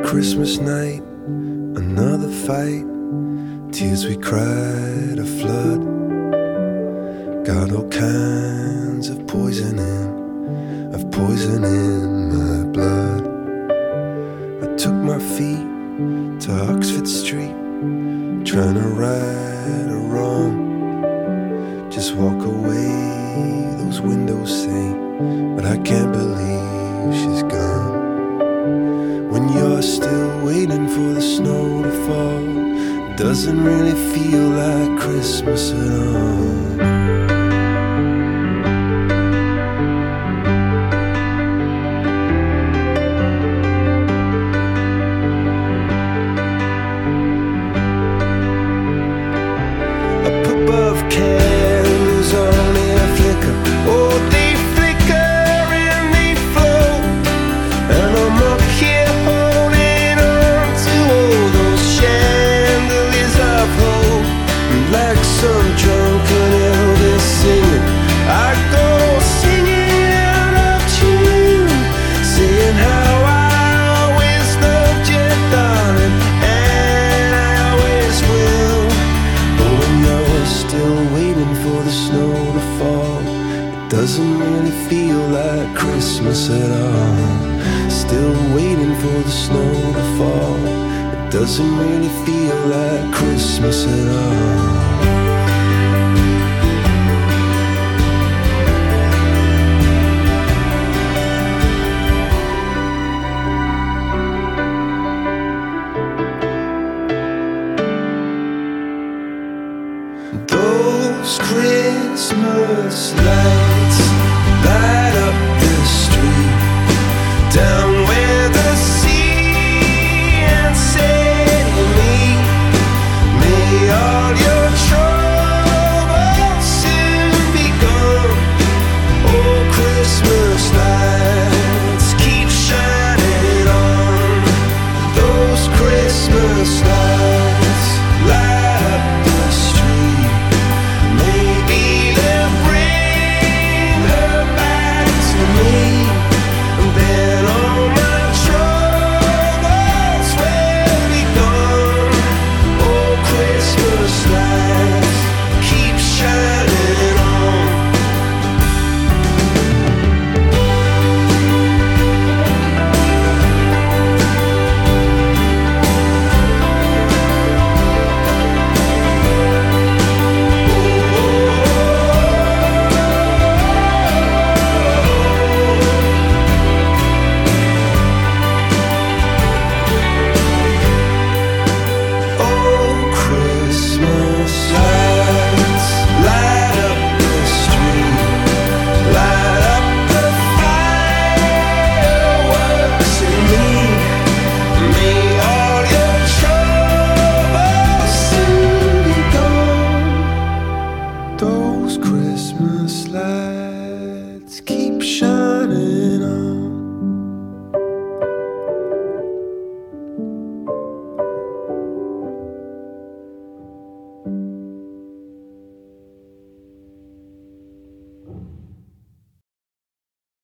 Christmas night, another fight, tears we cried a flood. Got all kinds of poison in my blood. I took my feet to Oxford Street, trying to right a wrong. Just walk away, those windows say, but I can't believe she's gone. When you're still waiting for the snow to fall, it doesn't really feel like Christmas at all. Candles on in a flicker, oh they flicker and they float, and I'm up here holding on to all those chandeliers of hope. And like some drunken Elvis singing, I go singing out of tune, saying how I always loved you, darling, and I always will. But when you're still waiting for the snow to fall, it doesn't really feel like Christmas at all. Still waiting for the snow to fall, it doesn't really feel like Christmas at all. Those Christmas lights light up the street, down where the sea and say to me, may all your troubles soon be gone. Oh, Christmas lights keep shining on. Those Christmas lights light up the street. Maybe they'll bring her back to me, and then all my troubles will be gone. Oh, Christmas lights keep shining on. Those Christmas lights